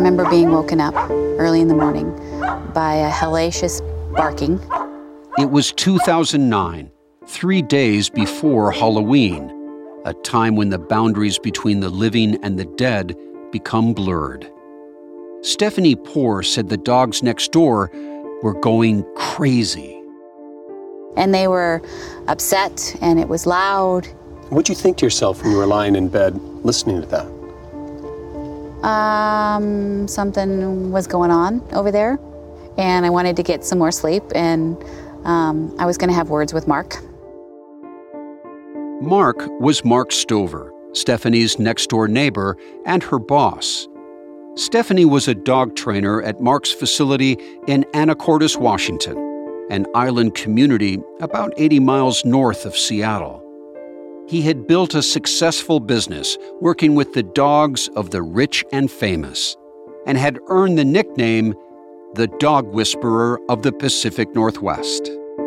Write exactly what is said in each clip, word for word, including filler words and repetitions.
remember being woken up early in the morning by a hellacious barking. It was two thousand nine, three days before Halloween, a time when the boundaries between the living and the dead become blurred. Stephanie Poore said the dogs next door were going crazy. And they were upset, and it was loud. What'd you think to yourself when you were lying in bed listening to that? Um, something was going on over there, and I wanted to get some more sleep, and um, I was going to have words with Mark. Mark was Mark Stover, Stephanie's next-door neighbor and her boss. Stephanie was a dog trainer at Mark's facility in Anacortes, Washington, an island community about eighty miles north of Seattle. He had built a successful business working with the dogs of the rich and famous, and had earned the nickname the Dog Whisperer of the Pacific Northwest.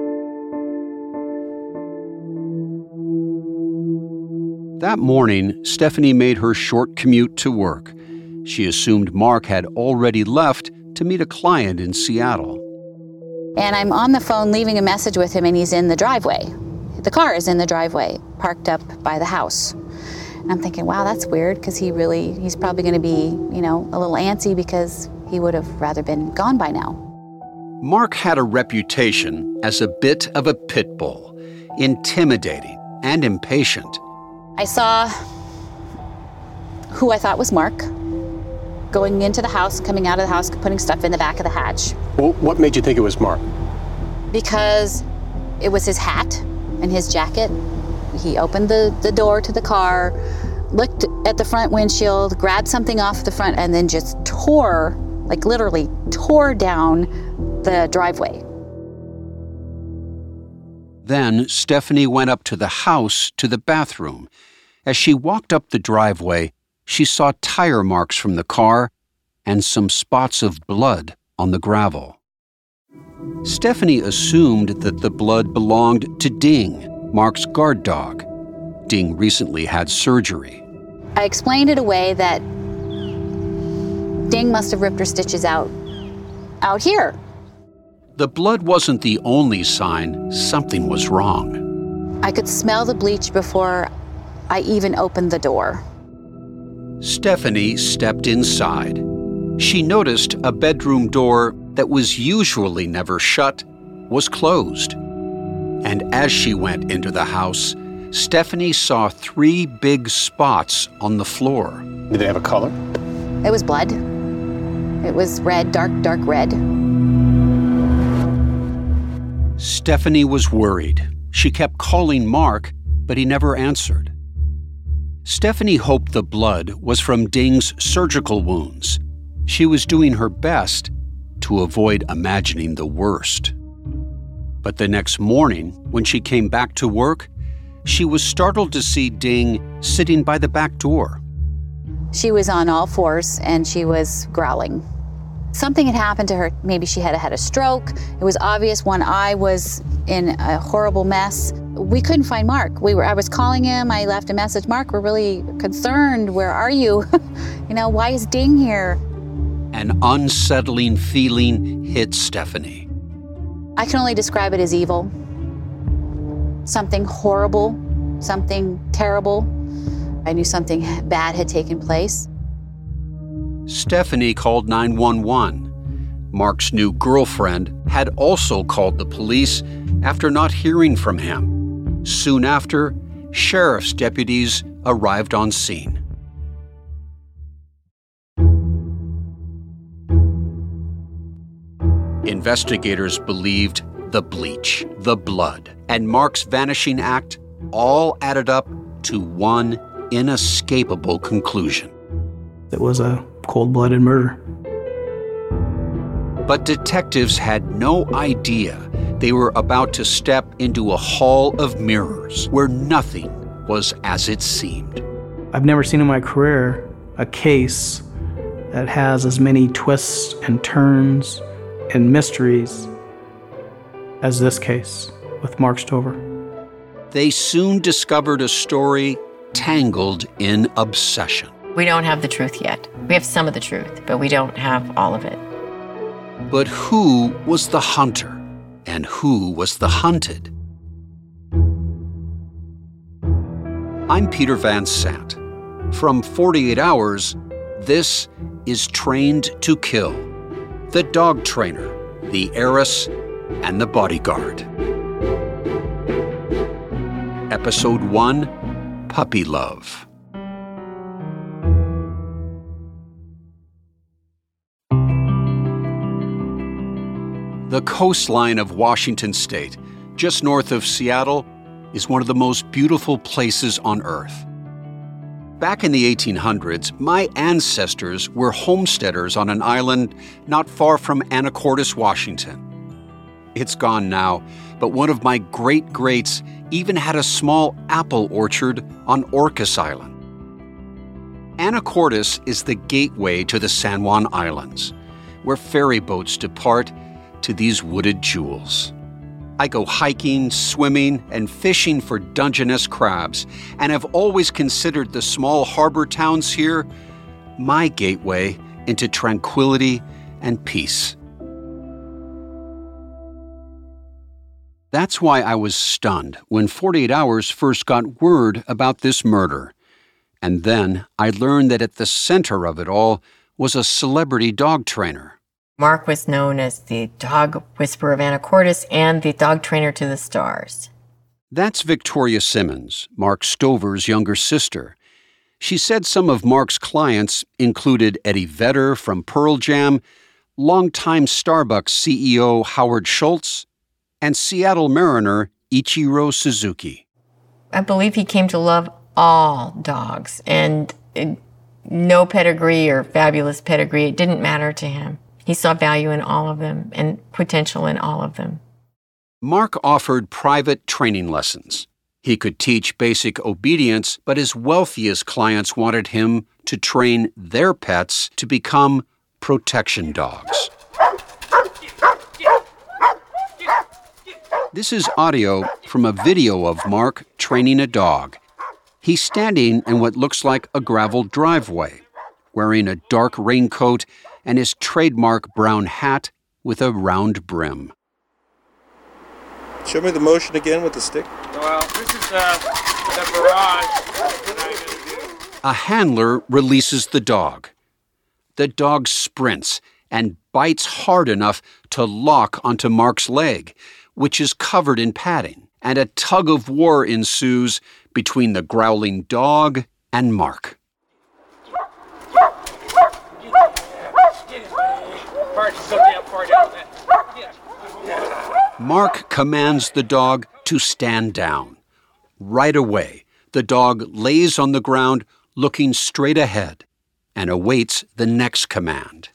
That morning, Stephanie made her short commute to work. She assumed Mark had already left to meet a client in Seattle. And I'm on the phone leaving a message with him, and he's in the driveway. The car is in the driveway, parked up by the house. And I'm thinking, wow, that's weird, because he really, he's probably going to be, you know, a little antsy because he would have rather been gone by now. Mark had a reputation as a bit of a pit bull, intimidating and impatient. I saw who I thought was Mark going into the house, coming out of the house, putting stuff in the back of the hatch. Well, what made you think it was Mark? Because it was his hat and his jacket. He opened the, the door to the car, looked at the front windshield, grabbed something off the front, and then just tore, like literally tore down the driveway. Then Stephanie went up to the house to the bathroom. As she walked up the driveway, she saw tire marks from the car and some spots of blood on the gravel. Stephanie assumed that the blood belonged to Ding, Mark's guard dog. Ding recently had surgery. I explained it away that Ding must have ripped her stitches out, out here. The blood wasn't the only sign something was wrong. I could smell the bleach before I even opened the door. Stephanie stepped inside. She noticed a bedroom door that was usually never shut was closed. And as she went into the house, Stephanie saw three big spots on the floor. Did they have a color? It was blood. It was red, dark, dark red. Stephanie was worried. She kept calling Mark, but he never answered. Stephanie hoped the blood was from Ding's surgical wounds. She was doing her best to avoid imagining the worst. But the next morning, when she came back to work, she was startled to see Ding sitting by the back door. She was on all fours and she was growling. Something had happened to her. Maybe she had had a stroke. It was obvious one eye was in a horrible mess. We couldn't find Mark. We were, I was calling him. I left a message. Mark, we're really concerned. Where are you? You know, why is Ding here? An unsettling feeling hit Stephanie. I can only describe it as evil. Something horrible, something terrible. I knew something bad had taken place. Stephanie called nine one one. Mark's new girlfriend had also called the police after not hearing from him. Soon after, sheriff's deputies arrived on scene. Investigators believed the bleach, the blood, and Mark's vanishing act all added up to one inescapable conclusion. It was a cold-blooded murder. But detectives had no idea they were about to step into a hall of mirrors where nothing was as it seemed. I've never seen in my career a case that has as many twists and turns and mysteries as this case with Mark Stover. They soon discovered a story tangled in obsession. We don't have the truth yet. We have some of the truth, but we don't have all of it. But who was the hunter and who was the hunted? I'm Peter Van Sant. From forty-eight hours, this is Trained to Kill. The Dog Trainer, the Heiress, and the Bodyguard. Episode one, Puppy Love. The coastline of Washington State, just north of Seattle, is one of the most beautiful places on Earth. Back in the eighteen hundreds, my ancestors were homesteaders on an island not far from Anacortes, Washington. It's gone now, but one of my great-greats even had a small apple orchard on Orcas Island. Anacortes is the gateway to the San Juan Islands, where ferry boats depart to these wooded jewels. I go hiking, swimming, and fishing for Dungeness crabs, and have always considered the small harbor towns here my gateway into tranquility and peace. That's why I was stunned when forty-eight hours first got word about this murder. And then I learned that at the center of it all was a celebrity dog trainer. Mark was known as the dog whisperer of Anacortes and the dog trainer to the stars. That's Victoria Simmons, Mark Stover's younger sister. She said some of Mark's clients included Eddie Vedder from Pearl Jam, longtime Starbucks C E O Howard Schultz, and Seattle Mariner Ichiro Suzuki. I believe he came to love all dogs, and it, no pedigree or fabulous pedigree, it didn't matter to him. He saw value in all of them and potential in all of them. Mark offered private training lessons. He could teach basic obedience, but his wealthiest clients wanted him to train their pets to become protection dogs. This is audio from a video of Mark training a dog. He's standing in what looks like a gravel driveway, wearing a dark raincoat and his trademark brown hat with a round brim. Show me the motion again with the stick. Well, this is uh, the barrage. A handler releases the dog. The dog sprints and bites hard enough to lock onto Mark's leg, which is covered in padding, and a tug of war ensues between the growling dog and Mark. Mark commands the dog to stand down. Right away, the dog lays on the ground, looking straight ahead, and awaits the next command.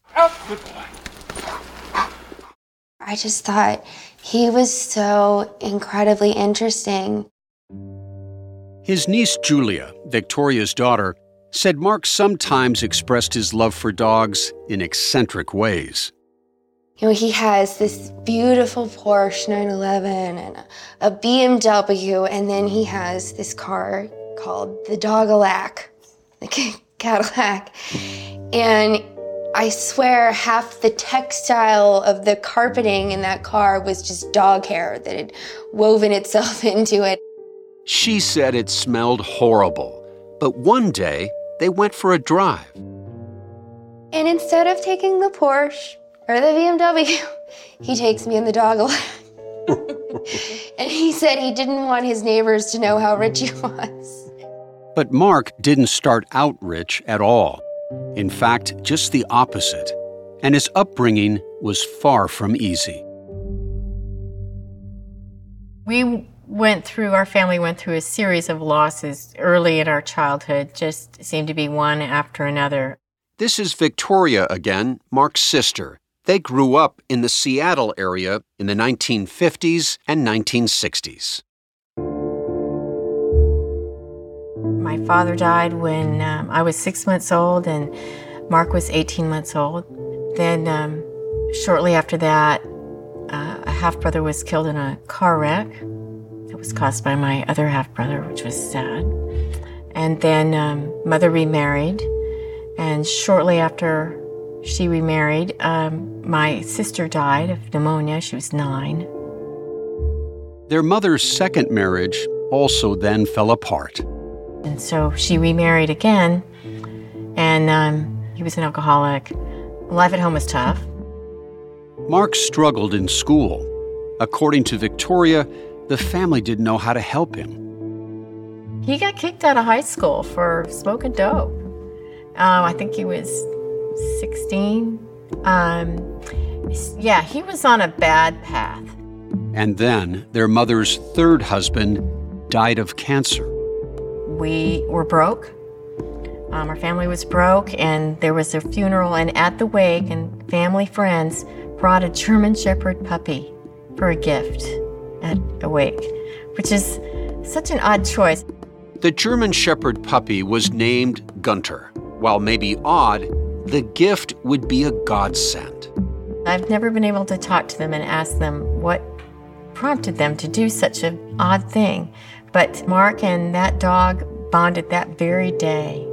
I just thought he was so incredibly interesting. His niece Julia, Victoria's daughter, said Mark sometimes expressed his love for dogs in eccentric ways. You know, he has this beautiful Porsche nine eleven and a, a B M W, and then he has this car called the Dog-a-lac, the Cadillac. And I swear half the textile of the carpeting in that car was just dog hair that had woven itself into it. She said it smelled horrible, but one day they went for a drive. And instead of taking the Porsche or the B M W, he takes me in the Dog-a-lac. And he said he didn't want his neighbors to know how rich he was. But Mark didn't start out rich at all. In fact, just the opposite. And his upbringing was far from easy. We went through, our family went through a series of losses early in our childhood, just seemed to be one after another. This is Victoria again, Mark's sister. They grew up in the Seattle area in the nineteen fifties and nineteen sixties. My father died when um, I was six months old and Mark was eighteen months old. Then um, shortly after that, uh, a half-brother was killed in a car wreck that was caused by my other half-brother, which was sad. And then um, mother remarried, And shortly after she remarried, um, my sister died of pneumonia. She was nine. Their mother's second marriage also then fell apart. And so she remarried again, and um, he was an alcoholic. Life at home was tough. Mark struggled in school. According to Victoria, the family didn't know how to help him. He got kicked out of high school for smoking dope. Um, I think he was sixteen. Um, yeah, he was on a bad path. And then their mother's third husband died of cancer. We were broke. Um, our family was broke, and there was a funeral, and at the wake, and family friends brought a German Shepherd puppy for a gift at a wake, which is such an odd choice. The German Shepherd puppy was named Gunter. While maybe odd, the gift would be a godsend. I've never been able to talk to them and ask them what prompted them to do such an odd thing. But Mark and that dog bonded that very day.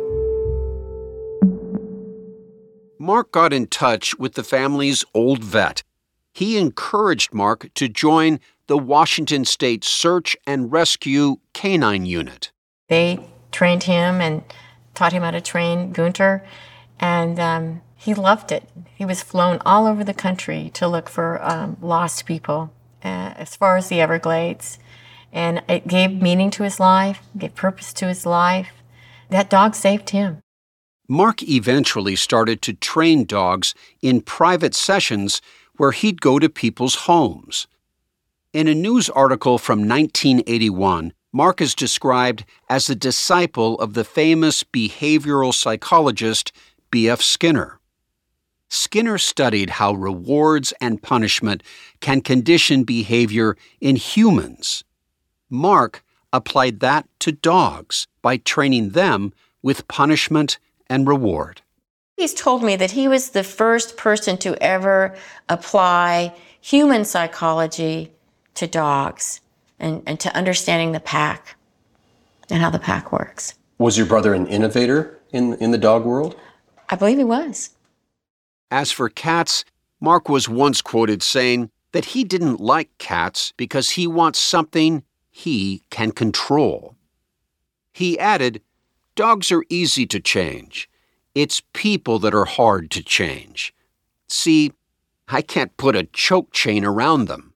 Mark got in touch with the family's old vet. He encouraged Mark to join the Washington State Search and Rescue Canine Unit. They trained him and taught him how to train Gunter, and um, he loved it. He was flown all over the country to look for um, lost people, uh, as far as the Everglades, and it gave meaning to his life, gave purpose to his life. That dog saved him. Mark eventually started to train dogs in private sessions where he'd go to people's homes. In a news article from nineteen eighty-one, Mark is described as a disciple of the famous behavioral psychologist B F Skinner. Skinner studied how rewards and punishment can condition behavior in humans. Mark applied that to dogs by training them with punishment and reward. He's told me that he was the first person to ever apply human psychology to dogs and, and to understanding the pack and how the pack works. Was your brother an innovator in, in the dog world? I believe he was. As for cats, Mark was once quoted saying that he didn't like cats because he wants something he can control. He added, "Dogs are easy to change. It's people that are hard to change. See, I can't put a choke chain around them."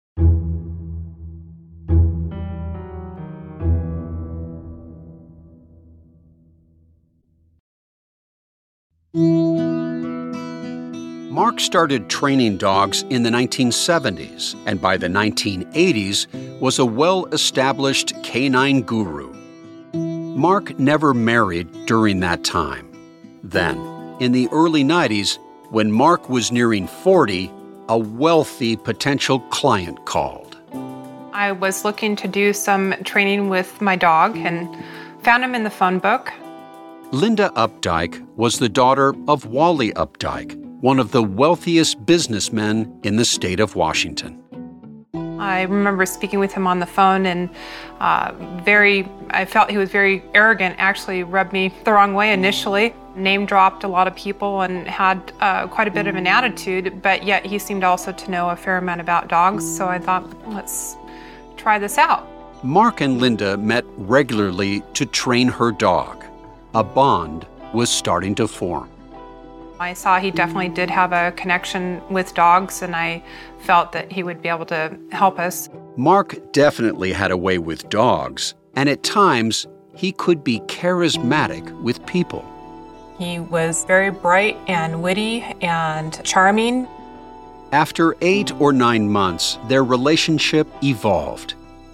Mark started training dogs in the nineteen seventies, and by the nineteen eighties was a well-established canine guru. Mark never married during that time. Then, in the early nineties, when Mark was nearing forty, a wealthy potential client called. I was looking to do some training with my dog and found him in the phone book. Linda Updike was the daughter of Wally Updike, one of the wealthiest businessmen in the state of Washington. I remember speaking with him on the phone, and uh, very, I felt he was very arrogant, actually rubbed me the wrong way initially. Name dropped a lot of people and had uh, quite a bit of an attitude, but yet he seemed also to know a fair amount about dogs, so I thought, let's try this out. Mark and Linda met regularly to train her dog. A bond was starting to form. I saw he definitely did have a connection with dogs, and I felt that he would be able to help us. Mark definitely had a way with dogs, and at times he could be charismatic with people. He was very bright and witty and charming. After eight or nine months, their relationship evolved.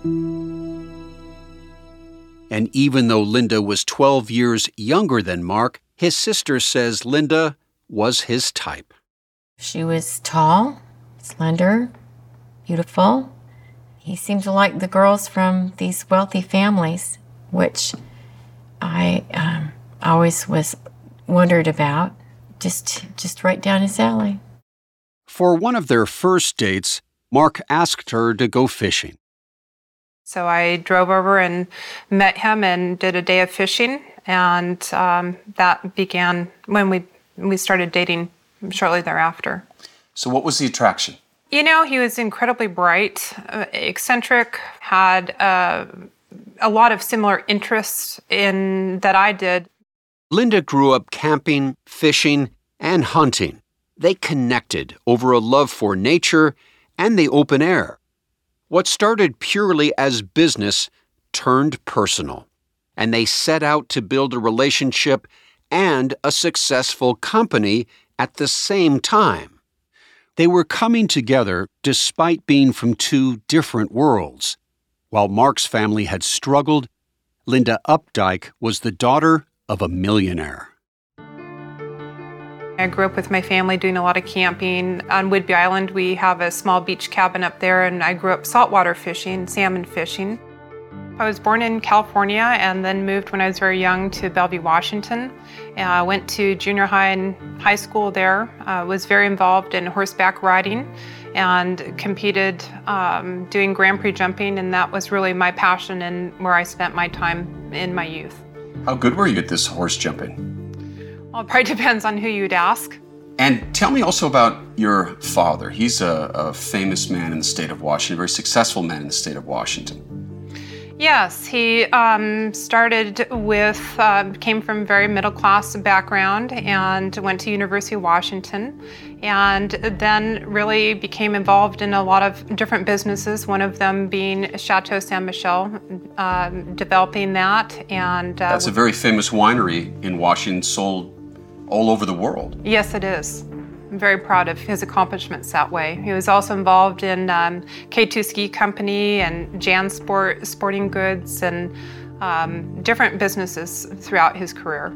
And even though Linda was twelve years younger than Mark, his sister says Linda was his type. She was tall, slender, beautiful. He seemed to like the girls from these wealthy families, which I um, always was wondered about. Just, just right down his alley. For one of their first dates, Mark asked her to go fishing. So I drove over and met him and did a day of fishing, and um, that began when we we started dating shortly thereafter. So what was the attraction? You know, he was incredibly bright, uh, eccentric, had uh, a lot of similar interests in that I did. Linda grew up camping, fishing, and hunting. They connected over a love for nature and the open air. What started purely as business turned personal, and they set out to build a relationship and a successful company at the same time. They were coming together despite being from two different worlds. While Mark's family had struggled, Linda Updike was the daughter of a millionaire. I grew up with my family doing a lot of camping. On Whidbey Island, we have a small beach cabin up there, and I grew up saltwater fishing, salmon fishing. I was born in California and then moved when I was very young to Bellevue, Washington. I uh, went to junior high and high school there, uh, was very involved in horseback riding and competed um, doing Grand Prix jumping, and that was really my passion and where I spent my time in my youth. How good were you at this horse jumping? Well, it probably depends on who you'd ask. And tell me also about your father. He's a, a famous man in the state of Washington, a very successful man in the state of Washington. Yes, he um, started with, uh, came from a very middle-class background and went to University of Washington, and then really became involved in a lot of different businesses, one of them being Chateau Saint Michelle, um, developing that. And uh, That's a very famous winery in Washington, sold all over the world. Yes, it is. I'm very proud of his accomplishments that way. He was also involved in um, K two Ski Company and Jan Sport, Sporting Goods, and um, different businesses throughout his career.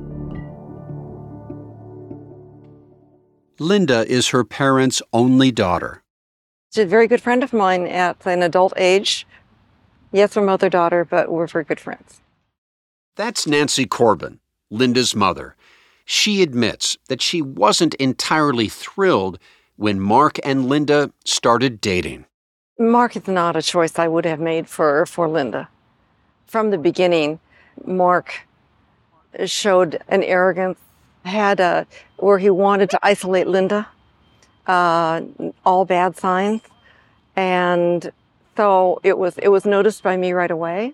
Linda is her parents' only daughter. She's a very good friend of mine at an adult age. Yes, we're mother-daughter, but we're very good friends. That's Nancy Corbin, Linda's mother. She admits that she wasn't entirely thrilled when Mark and Linda started dating. Mark is not a choice I would have made for, for Linda. From the beginning, Mark showed an arrogance, had a, where he wanted to isolate Linda, uh, all bad signs. And so it was, it was noticed by me right away.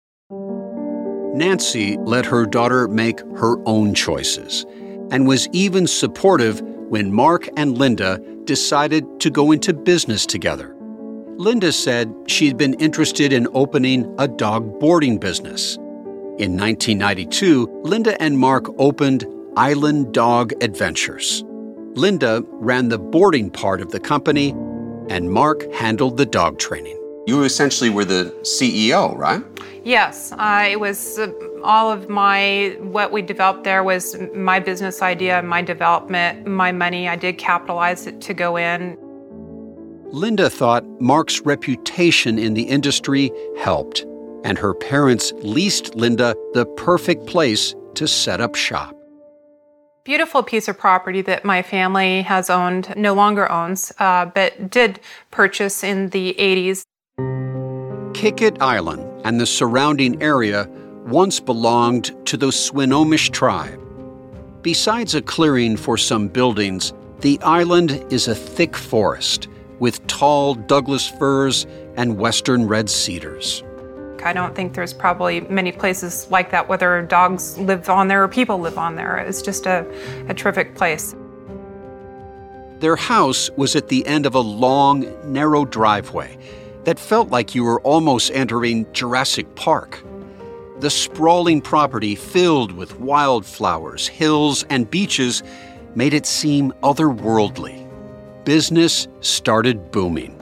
Nancy let her daughter make her own choices and was even supportive when Mark and Linda decided to go into business together. Linda said she'd been interested in opening a dog boarding business. In nineteen ninety-two, Linda and Mark opened Island Dog Adventures. Linda ran the boarding part of the company, and Mark handled the dog training. You essentially were the C E O, right? Yes, uh, it was uh, all of my, what we developed there was my business idea, my development, my money. I did capitalize it to go in. Linda thought Mark's reputation in the industry helped, and her parents leased Linda the perfect place to set up shop. Beautiful piece of property that my family has owned, no longer owns, uh, but did purchase in the eighties. Kickett Island and the surrounding area once belonged to the Swinomish tribe. Besides a clearing for some buildings, the island is a thick forest with tall Douglas firs and western red cedars. I don't think there's probably many places like that, whether dogs live on there or people live on there. It's just a, a terrific place. Their house was at the end of a long, narrow driveway that felt like you were almost entering Jurassic Park. The sprawling property filled with wildflowers, hills, and beaches made it seem otherworldly. Business started booming.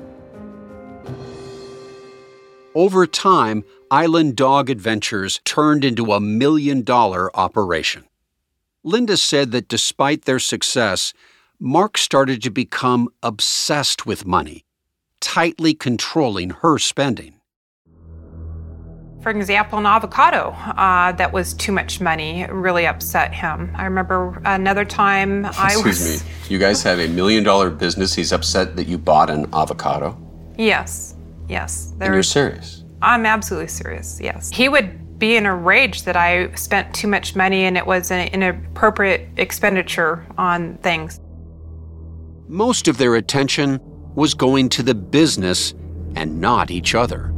Over time, Island Dog Adventures turned into a million-dollar operation. Linda said that despite their success, Mark started to become obsessed with money, tightly controlling her spending. For example, an avocado uh, that was too much money really upset him. I remember another time I was... Excuse me, you guys have a million-dollar business. He's upset that you bought an avocado? Yes, yes. And you're serious? I'm absolutely serious, yes. He would be in a rage that I spent too much money and it was an inappropriate expenditure on things. Most of their attention was going to the business and not each other.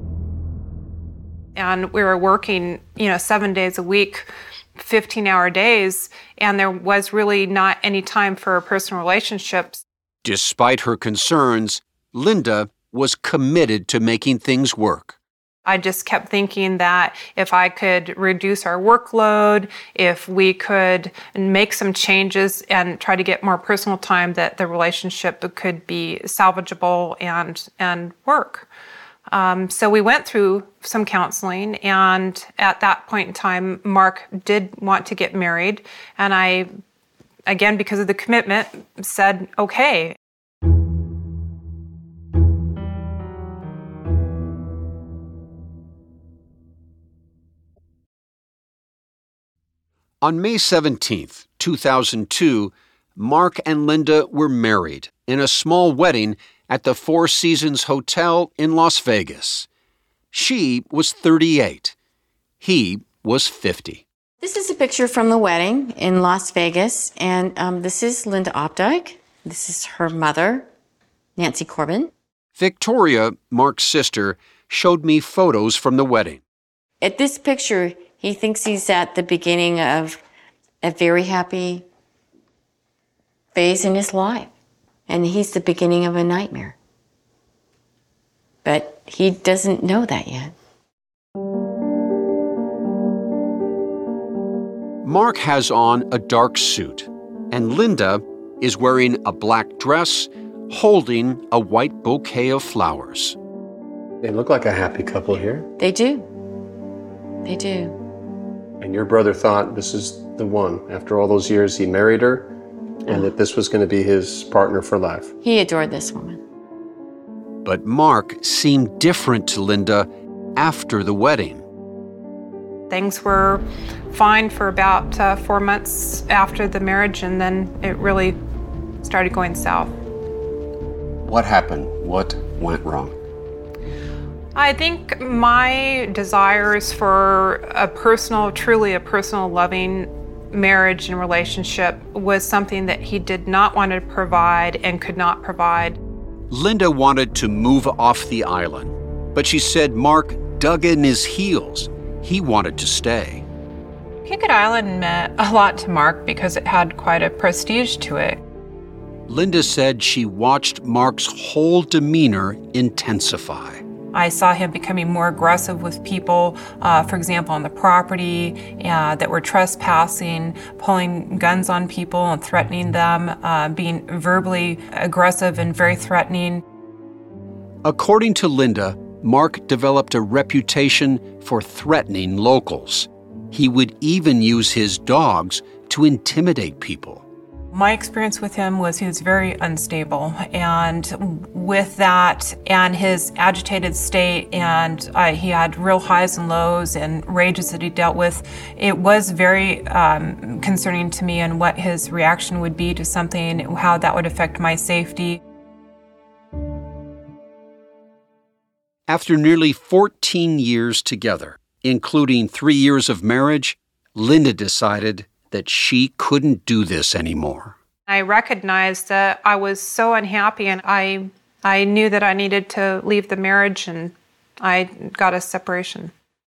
And we were working, you know, seven days a week, fifteen-hour days, and there was really not any time for personal relationships. Despite her concerns, Linda was committed to making things work. I just kept thinking that if I could reduce our workload, if we could make some changes and try to get more personal time, that the relationship could be salvageable and, and work. Um, so we went through some counseling, and at that point in time, Mark did want to get married, and I, again, because of the commitment, said, okay. On May seventeenth, two thousand two, Mark and Linda were married in a small wedding at the Four Seasons Hotel in Las Vegas. She was thirty-eight. He was fifty. This is a picture from the wedding in Las Vegas, and um, this is Linda Opdyke. This is her mother, Nancy Corbin. Victoria, Mark's sister, showed me photos from the wedding. At this picture, he thinks he's at the beginning of a very happy phase in his life. And he's the beginning of a nightmare. But he doesn't know that yet. Mark has on a dark suit, and Linda is wearing a black dress, holding a white bouquet of flowers. They look like a happy couple here. They do. They do. And your brother thought this is the one. After all those years, he married her, and that this was going to be his partner for life. He adored this woman. But Mark seemed different to Linda after the wedding. Things were fine for about uh, four months after the marriage, and then it really started going south. What happened? What went wrong? I think my desires for a personal, truly a personal, loving marriage and relationship was something that he did not want to provide and could not provide. Linda wanted to move off the island, but she said Mark dug in his heels. He wanted to stay. Picket Island meant a lot to Mark because it had quite a prestige to it. Linda said she watched Mark's whole demeanor intensify. I saw him becoming more aggressive with people, uh, for example, on the property uh, that were trespassing, pulling guns on people and threatening them, uh, being verbally aggressive and very threatening. According to Linda, Mark developed a reputation for threatening locals. He would even use his dogs to intimidate people. My experience with him was he was very unstable, and with that and his agitated state, and uh, he had real highs and lows and rages that he dealt with, it was very um, concerning to me and what his reaction would be to something, how that would affect my safety. After nearly fourteen years together, including three years of marriage, Linda decided that she couldn't do this anymore. I recognized that I was so unhappy, and I I knew that I needed to leave the marriage, and I got a separation.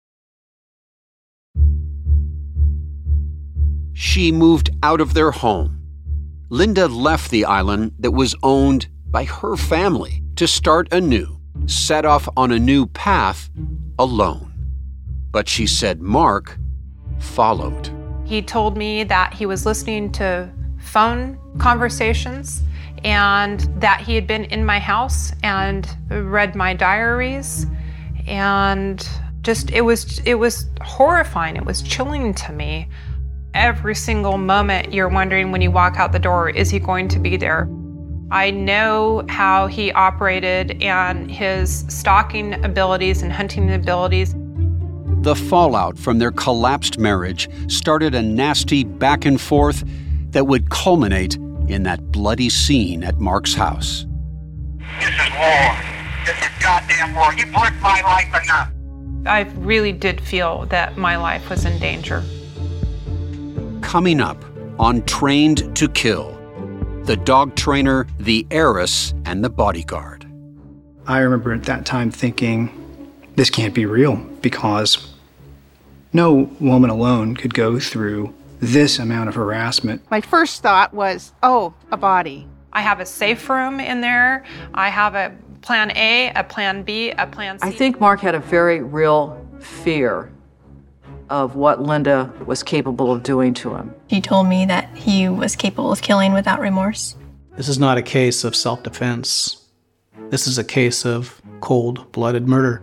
She moved out of their home. Linda left the island that was owned by her family to start anew, set off on a new path alone. But she said Mark followed. He told me that he was listening to phone conversations and that he had been in my house and read my diaries, and just it was it was horrifying. It was chilling to me. Every single moment you're wondering when you walk out the door, is he going to be there? I know how he operated and his stalking abilities and hunting abilities. The fallout from their collapsed marriage started a nasty back and forth that would culminate in that bloody scene at Mark's house. This is war. This is goddamn war. You've worked my life enough. I really did feel that my life was in danger. Coming up on Trained to Kill, the dog trainer, the heiress, and the bodyguard. I remember at that time thinking, this can't be real, because no woman alone could go through this amount of harassment. My first thought was, oh, a body. I have a safe room in there. I have a plan A, a plan B, a plan C. I think Mark had a very real fear of what Linda was capable of doing to him. He told me that he was capable of killing without remorse. This is not a case of self-defense. This is a case of cold-blooded murder.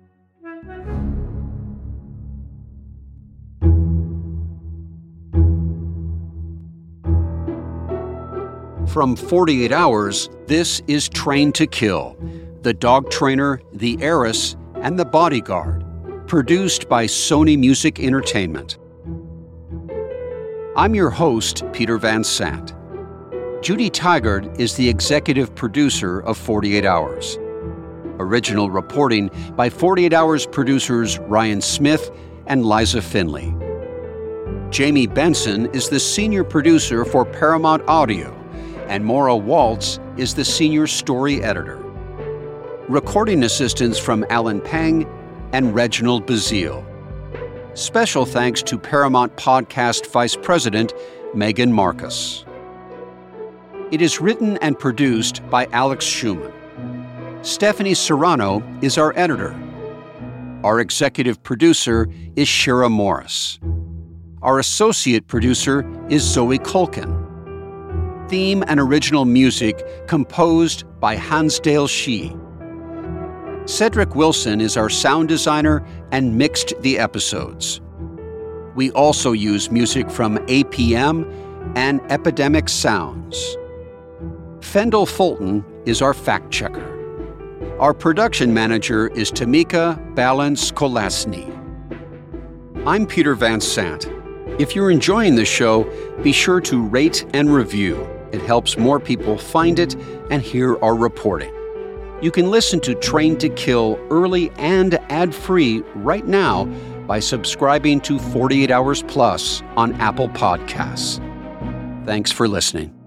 From forty-eight hours, this is Trained to Kill, the dog trainer, the heiress, and the bodyguard, produced by Sony Music Entertainment. I'm your host, Peter Van Sant. Judy Tigard is the executive producer of forty-eight hours. Original reporting by forty-eight hours producers Ryan Smith and Liza Finley. Jamie Benson is the senior producer for Paramount Audio, and Maura Waltz is the senior story editor. Recording assistance from Alan Pang and Reginald Bazile. Special thanks to Paramount Podcast Vice President Megan Marcus. It is written and produced by Alex Schumann. Stephanie Serrano is our editor. Our executive producer is Shira Morris. Our associate producer is Zoe Culkin. Theme and original music composed by Hansdale Shee. Cedric Wilson is our sound designer and mixed the episodes. We also use music from A P M and Epidemic Sounds. Fendel Fulton is our fact checker. Our production manager is Tamika Balance-Kolasny. I'm Peter Van Sant. If you're enjoying the show, be sure to rate and review. It helps more people find it and hear our reporting. You can listen to Trained to Kill early and ad-free right now by subscribing to forty-eight hours Plus on Apple Podcasts. Thanks for listening.